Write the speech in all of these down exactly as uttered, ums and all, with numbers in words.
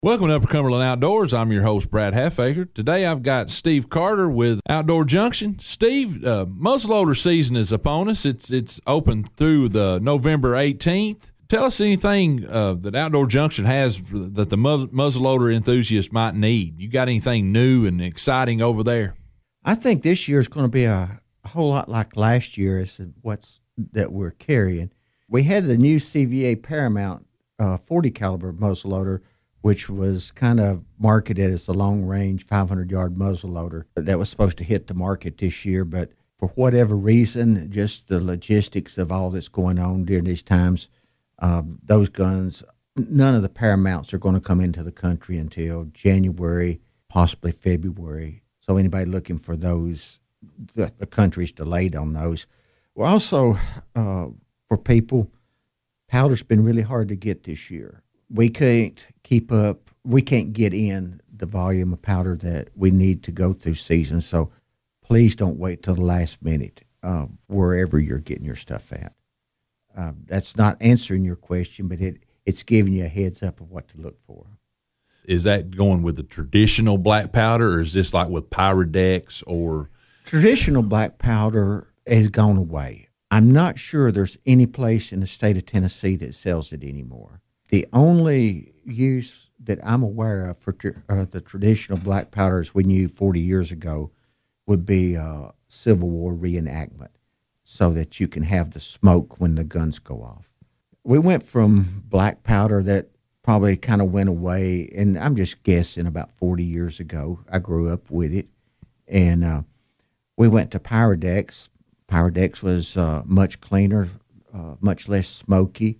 Welcome to Upper Cumberland Outdoors. I'm your host, Brad Halfaker. Today I've got Steve Carter with Outdoor Junction. Steve, uh, muzzleloader season is upon us. It's it's open through the November eighteenth. Tell us anything uh, that Outdoor Junction has that the mu- muzzleloader enthusiast might need. You got anything new and exciting over there? I think this year is going to be a, a whole lot like last year as to what's that we're carrying. We had the new C V A Paramount uh, forty caliber muzzleloader, which was kind of marketed as a long-range five hundred yard muzzleloader that was supposed to hit the market this year. But for whatever reason, just the logistics of all that's going on during these times, uh, those guns, none of the Paramounts are going to come into the country until January, possibly February. So anybody looking for those, the, the country's delayed on those. We're also, uh, for people, powder's been really hard to get this year. We can't keep up, we can't get in the volume of powder that we need to go through season. So please don't wait till the last minute, uh, wherever you're getting your stuff at. Uh, that's not answering your question, but it, it's giving you a heads up of what to look for. Is that going with the traditional black powder, or is this like with Pyrodex or? Traditional black powder has gone away. I'm not sure there's any place in the state of Tennessee that sells it anymore. The only use that I'm aware of for uh, the traditional black powders we knew forty years ago would be uh, Civil War reenactment, so that you can have the smoke when the guns go off. We went from black powder that probably kind of went away, and I'm just guessing about forty years ago. I grew up with it, and uh, we went to Pyrodex. Pyrodex was uh, much cleaner, uh, much less smoky.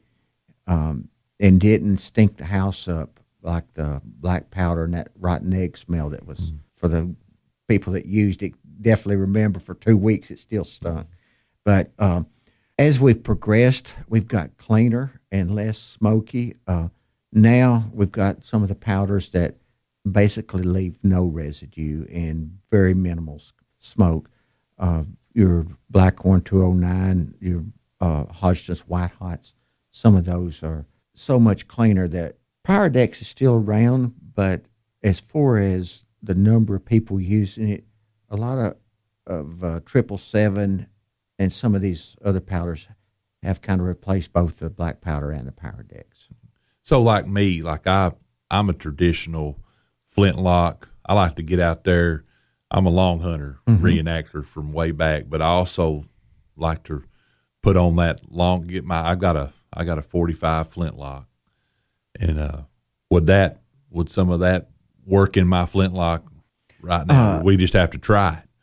Um, and didn't stink the house up like the black powder and that rotten egg smell that was, mm-hmm. for the people that used it, definitely remember for two weeks it still stunk. But um, as we've progressed, we've got cleaner and less smoky. Uh, now we've got some of the powders that basically leave no residue and very minimal smoke. Uh, your Blackhorn two oh nine, your uh, Hodgson's White Hots, some of those are so much cleaner that Pyrodex is still around, but as far as the number of people using it, a lot of of uh, triple seven and some of these other powders have kind of replaced both the black powder and the Pyrodex. So, like me, like I, I'm a traditional flintlock. I like to get out there. I'm a long hunter, mm-hmm. reenactor from way back, but I also like to put on that long. Get my. I've got a. I got a forty-five flintlock, and uh, would that would some of that work in my flintlock right now? Uh, we just have to try it.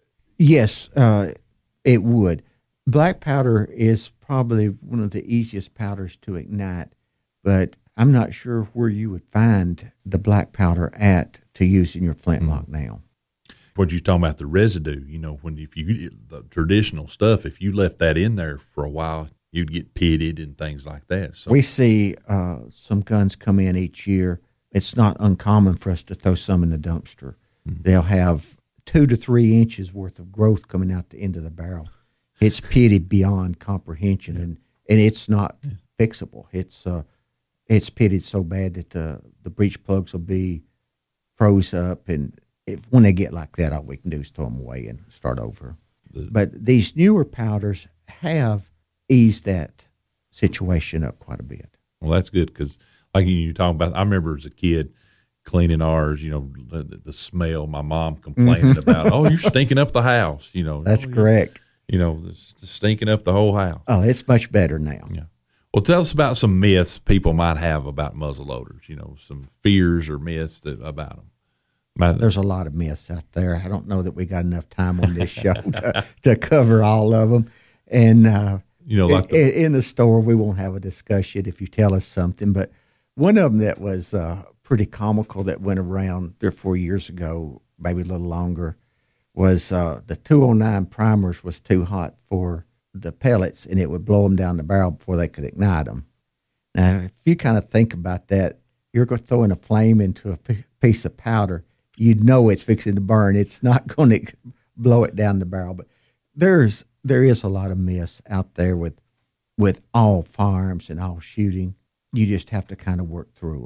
Yes, uh, it would. Black powder is probably one of the easiest powders to ignite, but I'm not sure where you would find the black powder at to use in your flintlock mm-hmm. now. What you talking about, the residue? You know, when if you the traditional stuff, if you left that in there for a while, you'd get pitted and things like that. So we see uh, some guns come in each year. It's not uncommon for us to throw some in the dumpster. Mm-hmm. They'll have two to three inches worth of growth coming out the end of the barrel. It's pitted beyond comprehension, yeah. and, and it's not yeah. fixable. It's uh, it's pitted so bad that the, the breech plugs will be froze up, and if when they get like that, all we can do is throw them away and start over. The, but these newer powders have ease that situation up quite a bit. Well, that's good because, like you talking about, I remember as a kid cleaning ours. You know, the, the smell. My mom complaining mm-hmm. about, oh, you're stinking up the house. You know, that's oh, correct. You know, it's stinking up the whole house. Oh, it's much better now. Yeah. Well, tell us about some myths people might have about muzzleloaders. You know, some fears or myths that, about them. There's a lot of myths out there. I don't know that we got enough time on this show to, to cover all of them. And uh, you know, like the, in, in the store, we won't have a discussion if you tell us something. But one of them that was uh, pretty comical that went around three or four years ago, maybe a little longer, was uh, the two oh nine primers was too hot for the pellets, and it would blow them down the barrel before they could ignite them. Now, if you kind of think about that, you're going to throw in a flame into a p- piece of powder. You know it's fixing to burn. It's not going to blow it down the barrel. But there's there is a lot of myths out there with with all firearms and all shooting. You just have to kind of work through them.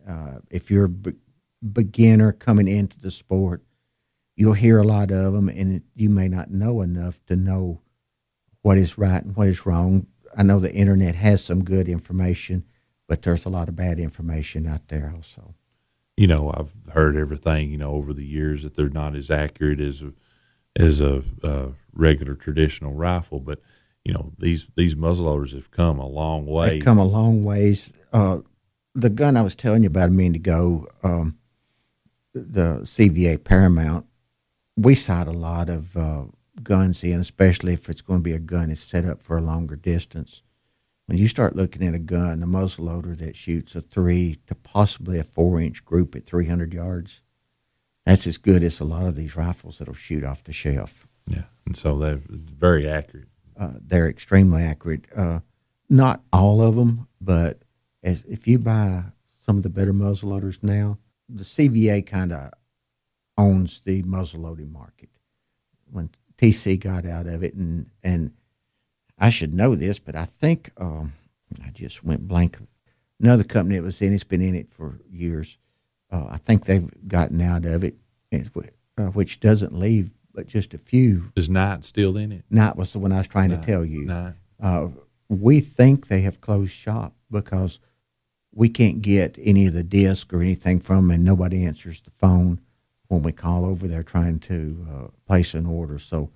Uh, if you're a be- beginner coming into the sport, you'll hear a lot of them, and you may not know enough to know what is right and what is wrong. I know the internet has some good information, but there's a lot of bad information out there also. You know, I've heard everything, you know, over the years that they're not as accurate as a, as a, a regular traditional rifle, but you know, these these muzzleloaders have come a long way. They've come a long ways. Uh, the gun I was telling you about a minute ago, um, the C V A Paramount, we sight a lot of uh, guns in, especially if it's going to be a gun that's set up for a longer distance. When you start looking at a gun, a muzzleloader that shoots a three to possibly a four-inch group at three hundred yards, that's as good as a lot of these rifles that'll shoot off the shelf. Yeah, and so they're very accurate. Uh, they're extremely accurate. Uh, not all of them, but as if you buy some of the better muzzleloaders now, the C V A kind of owns the muzzleloading market. When T C got out of it, and and I should know this, but I think um, I just went blank. Another company that was in it's been in it for years. Uh, I think they've gotten out of it, uh, which doesn't leave but just a few. Is Knight still in it? Knight was the one I was trying Knight, to tell you. Knight. Uh, we think they have closed shop because we can't get any of the disc or anything from them, and nobody answers the phone when we call over there trying to uh, place an order. So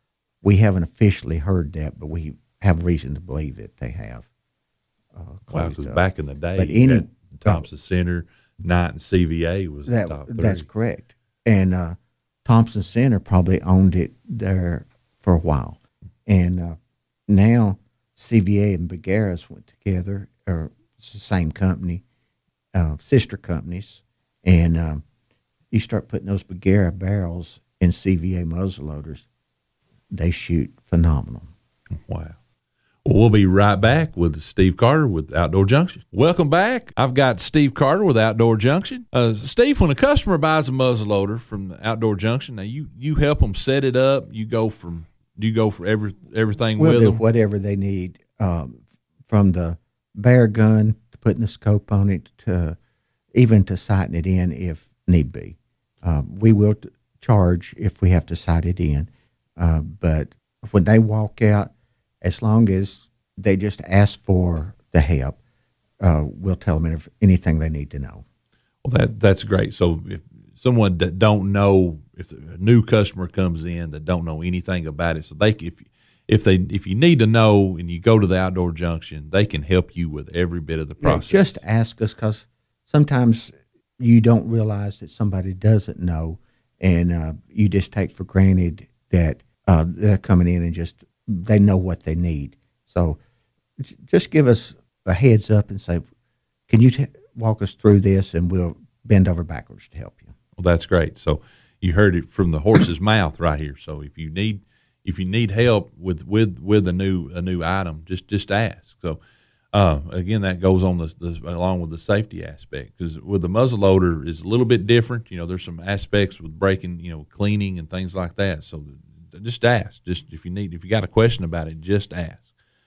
we haven't officially heard that, but we have reason to believe that they have. Uh, Wow, because back in the day, but you any, had Thompson Center, Knight, and C V A was that, the top three. That's correct. And uh, Thompson Center probably owned it there for a while. And uh, now C V A and Bergara's went together, or it's the same company, uh, sister companies, and um, you start putting those Bergara barrels in C V A muzzleloaders, they shoot phenomenal. Wow. Well, we'll be right back with Steve Carter with Outdoor Junction. Welcome back. I've got Steve Carter with Outdoor Junction. Uh, Steve, when a customer buys a muzzleloader from the Outdoor Junction, now you, you help them set it up. You go from you go for every everything we'll with do them. Whatever they need, um, from the bear gun to putting the scope on it to even to sighting it in if need be. Um, we will t- charge if we have to sight it in, uh, but when they walk out, as long as they just ask for the help, uh, we'll tell them if anything they need to know. Well, that that's great. So if someone that don't know, if a new customer comes in that don't know anything about it, so they if if they if you need to know and you go to the Outdoor Junction, they can help you with every bit of the process. Yeah, just ask us, because sometimes you don't realize that somebody doesn't know, and uh, you just take for granted that uh, they're coming in and just they know what they need. So j- just give us a heads up and say, can you t- walk us through this, and we'll bend over backwards to help you. Well, that's great. So you heard it from the horse's mouth right here. So if you need if you need help with, with, with a new a new item, just just ask. So uh, again, that goes on the, the along with the safety aspect, because with the muzzleloader is a little bit different. You know, there's some aspects with breaking, you know, cleaning and things like that. So just ask. Just if you need, if you got a question about it, just ask.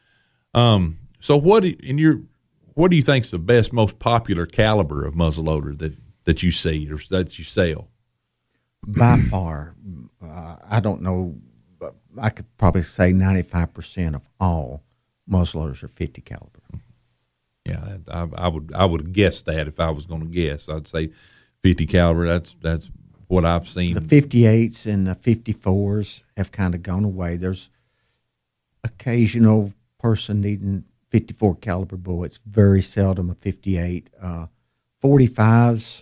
Um. So what in your what do you think is the best, most popular caliber of muzzleloader that, that you see or that you sell? By far, uh, I don't know, but I could probably say ninety-five percent of all muzzleloaders are fifty caliber. Yeah, I, I would I would guess that if I was going to guess, I'd say fifty caliber. That's that's what I've seen. The fifty-eights and the fifty-fours have kind of gone away. There's occasional person needing fifty-four caliber bullets, very seldom a fifty-eight. Uh, forty-fives,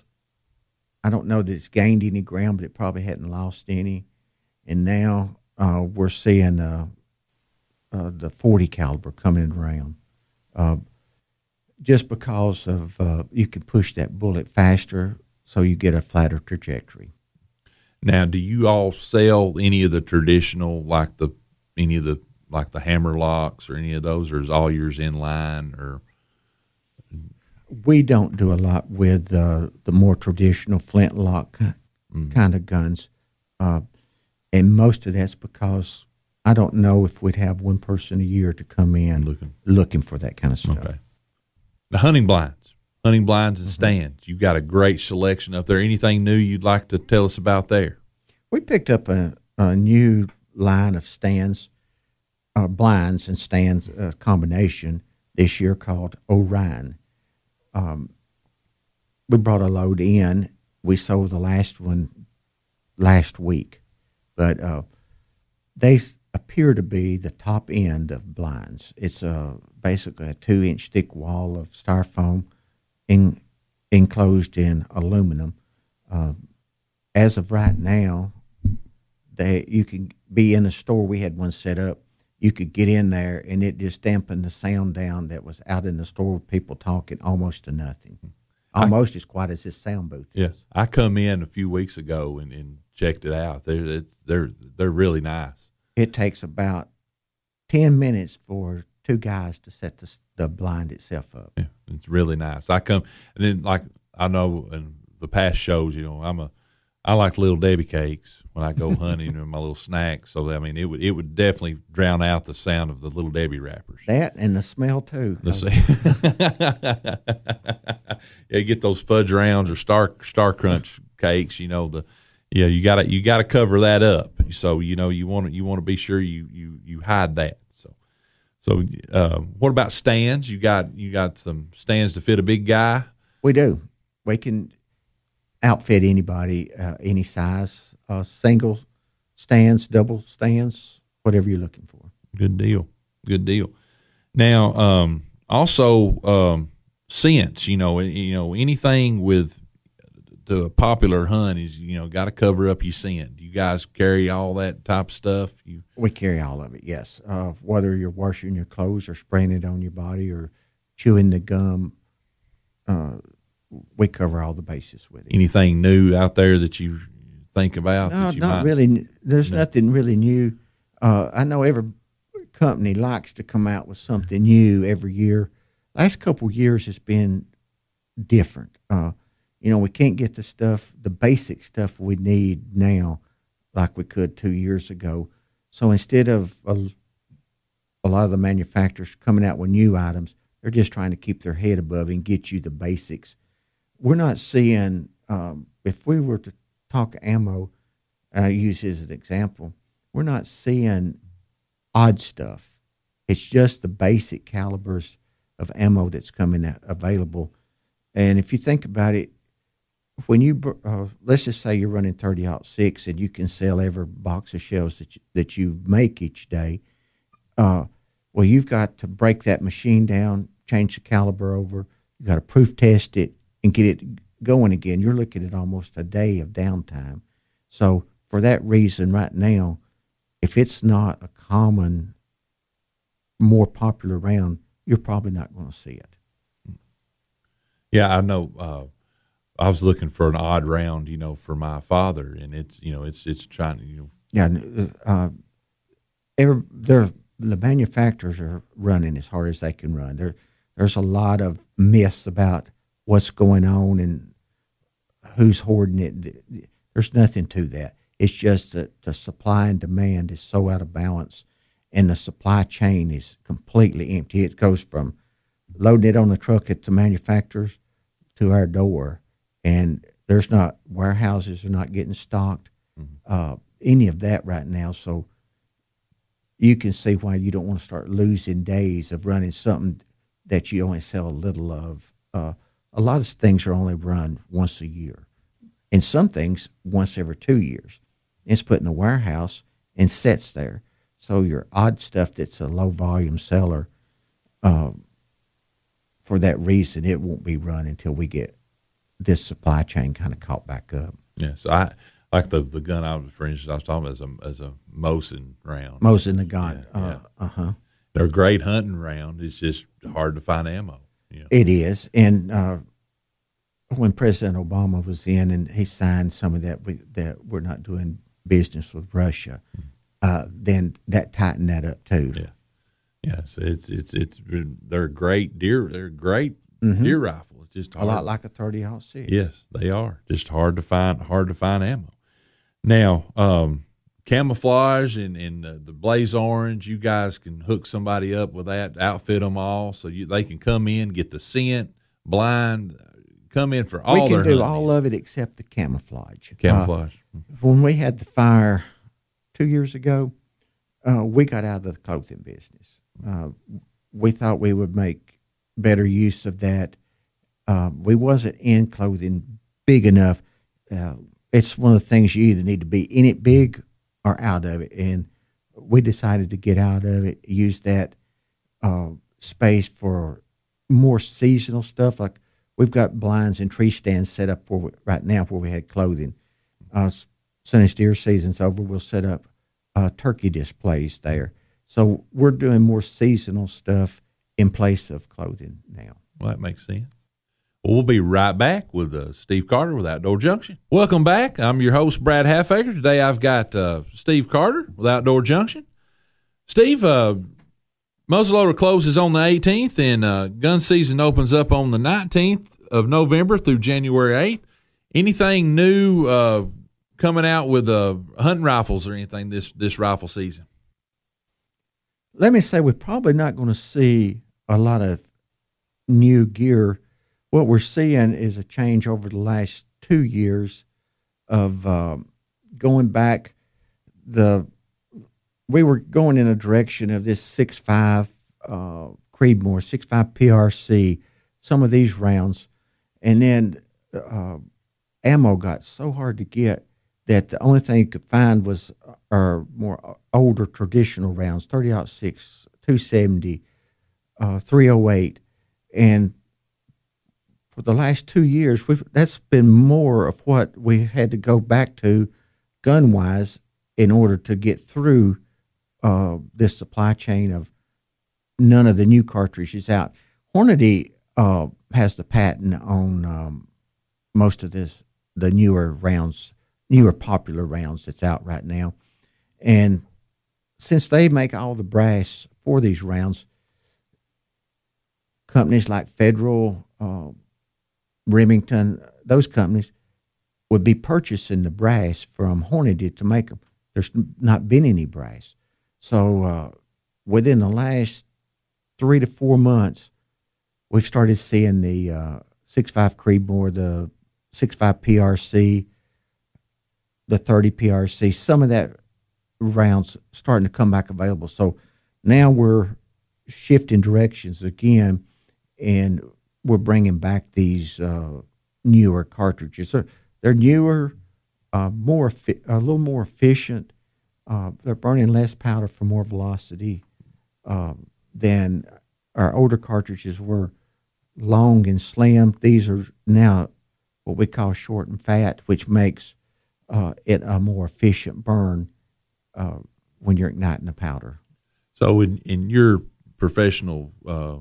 I don't know that it's gained any ground, but it probably hadn't lost any. And now uh, we're seeing uh, uh, the forty caliber coming around, uh, just because of uh, you can push that bullet faster, so you get a flatter trajectory. Now, do you all sell any of the traditional, like the any of the like the hammer locks or any of those, or is all yours in line? Or we don't do a lot with uh, the more traditional flintlock mm. kind of guns, uh, and most of that's because I don't know if we'd have one person a year to come in looking looking for that kind of stuff. Okay. The hunting blinds, hunting blinds and stands. You've got a great selection up there. Anything new you'd like to tell us about there? We picked up a, a new line of stands, uh, blinds and stands uh, combination this year called Orion. Um, we brought a load in. We sold the last one last week, but uh, they appear to be the top end of blinds. It's a, basically a two-inch thick wall of styrofoam in, enclosed in aluminum. Uh, as of right now, they you can be in a store. We had one set up. You could get in there, and it just dampened the sound down that was out in the store with people talking almost to nothing. Almost I, as quiet as this sound booth is. Yeah, I come in a few weeks ago and, and checked it out. They're it's, they're they're really nice. It takes about ten minutes for two guys to set the, the blind itself up. Yeah, it's really nice. I come and then like I know in the past shows, you know, I'm a I like Little Debbie cakes when I go hunting and my little snacks. So I mean, it would it would definitely drown out the sound of the Little Debbie wrappers. That and the smell too. Yeah, get those fudge rounds or star star crunch cakes. You know the yeah you got to you got to cover that up. So you know you want to you want to be sure you you you hide that. So so uh, what about stands? You got you got some stands to fit a big guy. We do. We can outfit anybody, uh, any size, uh, single stands, double stands, whatever you're looking for. Good deal. Good deal. Now, um, also, um, scents, you know, you know, anything with the popular hunt is, you know, got to cover up your scent. Do you guys carry all that type of stuff? You We carry all of it, yes. Uh, whether you're washing your clothes or spraying it on your body or chewing the gum, uh, we cover all the bases with it. Anything new out there that you think about? No, that you not might, really. There's no. nothing really new. Uh, I know every company likes to come out with something new every year. Last couple of years has been different. Uh, you know, we can't get the stuff, the basic stuff we need now like we could two years ago. So instead of a, a lot of the manufacturers coming out with new items, they're just trying to keep their head above and get you the basics. We're not seeing, um, if we were to talk ammo, and I use this as an example, we're not seeing odd stuff. It's just the basic calibers of ammo that's coming available. And if you think about it, when you, uh, let's just say you're running thirty aught six and you can sell every box of shells that you, that you make each day, uh, well, you've got to break that machine down, change the caliber over, you got to proof test it, and get it going again. You're looking at almost a day of downtime. So for that reason right now, if it's not a common, more popular round, you're probably not going to see it. Yeah, I know. Uh, I was looking for an odd round, you know, for my father, and it's, you know, it's it's trying to, you know. Yeah, uh, every, they're, the manufacturers are running as hard as they can run. There, there's a lot of myths about what's going on and who's hoarding it. There's nothing to that. It's just that the supply and demand is so out of balance, and the supply chain is completely empty. It goes from loading it on the truck at the manufacturers to our door, and there's not, warehouses are not getting stocked, mm-hmm. uh, any of that right now. So you can see why you don't want to start losing days of running something that you only sell a little of. Uh, a lot of things are only run once a year, and some things once every two years. It's put in a warehouse and sits there. So your odd stuff that's a low volume seller, uh, for that reason, it won't be run until we get this supply chain kind of caught back up. Yeah, so I like the the gun I was, for instance, I was talking about as a as a Mosin round. Mosin the gun, yeah, uh yeah. uh huh. They're a great hunting round. It's just hard to find ammo. Yeah. It is, and uh, when President Obama was in and he signed some of that, we, that we're not doing business with Russia, mm-hmm. uh, then that tightened that up too. Yeah. Yes, it's it's it's they're great deer. They're great mm-hmm. deer rifle. It's just hard. A lot like a thirty aught six. Yes, they are just hard to find. Hard to find ammo. Now, um, camouflage and, and uh, the blaze orange. You guys can hook somebody up with that. Outfit them all so you they can come in, get the scent, blind, come in for all we can their do hunting. all of it except the camouflage. Camouflage. Uh, when we had the fire two years ago, uh, we got out of the clothing business. Uh, we thought we would make better use of that. Uh, we wasn't in clothing big enough. Uh, it's one of the things you either need to be in it big or out of it, and we decided to get out of it, use that uh, space for more seasonal stuff. Like we've got blinds and tree stands set up where we, right now where we had clothing. Uh, soon as deer season's over, we'll set up uh, turkey displays there. So we're doing more seasonal stuff in place of clothing now. Well, that makes sense. Well, we'll be right back with uh, Steve Carter with Outdoor Junction. Welcome back. I'm your host, Brad Halfaker. Today I've got uh, Steve Carter with Outdoor Junction. Steve, uh, muzzleloader closes on the eighteenth, and uh, gun season opens up on the nineteenth of November through January eighth. Anything new uh, coming out with uh, hunting rifles or anything this, this rifle season? Let me say we're probably not going to see a lot of new gear. What we're seeing is a change over the last two years of um, going back. The we were going in a direction of this six five uh, Creedmoor, six five P R C, some of these rounds, and then uh, ammo got so hard to get that the only thing you could find was our more older traditional rounds, thirty aught six, two seventy, uh, three oh eight, and for the last two years, we've, that's been more of what we had to go back to gun-wise in order to get through uh, this supply chain of none of the new cartridges out. Hornady uh, has the patent on um, most of this, the newer rounds, newer popular rounds that's out right now. And since they make all the brass for these rounds, companies like Federal, uh, Remington, those companies would be purchasing the brass from Hornady to make them. There's not been any brass. So uh, within the last three to four months, we've started seeing the uh, six five Creedmoor, the six five P R C, the thirty P R C, some of that rounds starting to come back available. So now we're shifting directions again, and we're bringing back these uh, newer cartridges. They're, they're newer, uh, more a little more efficient. Uh, they're burning less powder for more velocity uh, than our older cartridges were. Long and slim. These are now what we call short and fat, which makes uh, it a more efficient burn uh, when you're igniting the powder. So in, in your professional uh,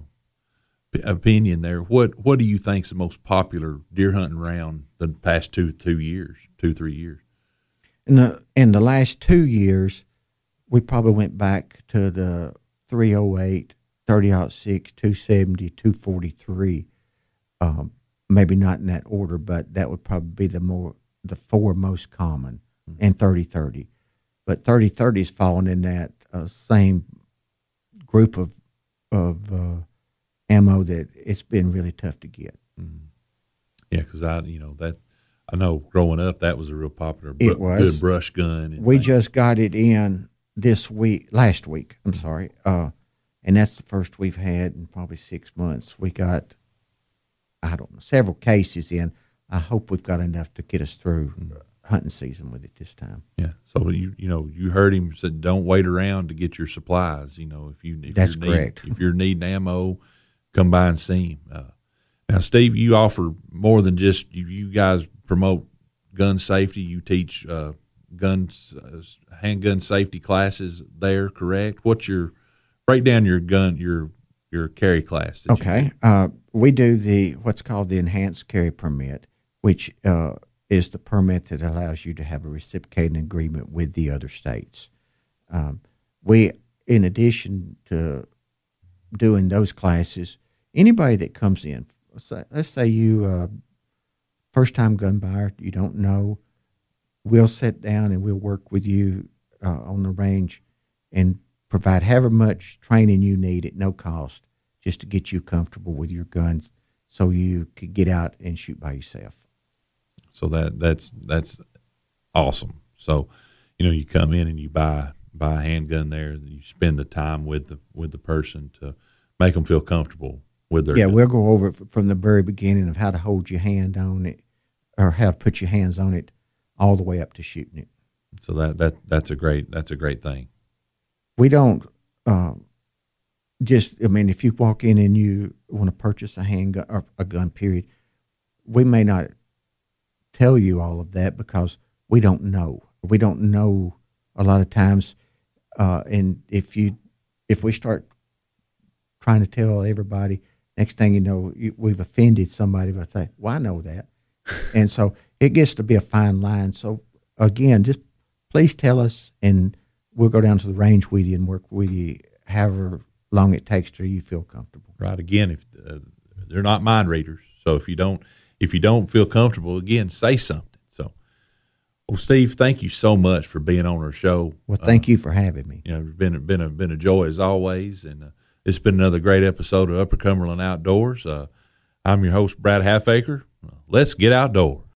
opinion there, what what do you think is the most popular deer hunting round the past two two years, two three years? In the in the last two years, we probably went back to the three oh eight, thirty aught six, two seventy, two forty-three. Um, maybe not in that order, but that would probably be the more the four most common, mm-hmm. and thirty thirty. But thirty thirty is falling in that uh, same group of of uh, ammo that it's been really tough to get. Mm-hmm. Yeah, because I, you know, that I know growing up that was a real popular br- it was. good brush gun. We things. just got it in this week, last week. I'm sorry, uh, and that's the first we've had in probably six months. We got, I don't know, several cases in. I hope we've got enough to get us through mm-hmm. hunting season with it this time. Yeah. So you you know you heard him said don't wait around to get your supplies. You know if you if that's you're correct. Need, if you're needing ammo, come by and see him. Uh, now, Steve, you offer more than just you, you guys promote gun safety. You teach uh, guns, uh, handgun safety classes there, correct? What's your break down your gun your your carry class? That okay, uh, we do the what's called the enhanced carry permit, which uh, is the permit that allows you to have a reciprocating agreement with the other states. Um, we, in addition to doing those classes, anybody that comes in, let's say you uh, first-time gun buyer, you don't know, we'll sit down and we'll work with you uh, on the range and provide however much training you need at no cost just to get you comfortable with your guns so you could get out and shoot by yourself. So that that's that's awesome. So, you know, you come in and you buy buy a handgun there. You spend the time with the with the person to make them feel comfortable with their Yeah, gun. we'll go over it from the very beginning of how to hold your hand on it, or how to put your hands on it, all the way up to shooting it. So that that that's a great that's a great thing. We don't uh, just. I mean, if you walk in and you want to purchase a handgun or a gun, period, we may not tell you all of that because we don't know. We don't know a lot of times, uh, and if you if we start trying to tell everybody, next thing you know, you, we've offended somebody by saying, "Well, I know that," and so it gets to be a fine line. So again, just please tell us, and we'll go down to the range with you and work with you however long it takes till you feel comfortable. Right. Again, if uh, they're not mind readers, so if you don't if you don't feel comfortable, again, say something. So, well, Steve, thank you so much for being on our show. Well, thank uh, you for having me. You know, it's been been a been a joy as always, and uh, it's been another great episode of Upper Cumberland Outdoors. Uh, I'm your host, Brad Halfacre. Let's get outdoors.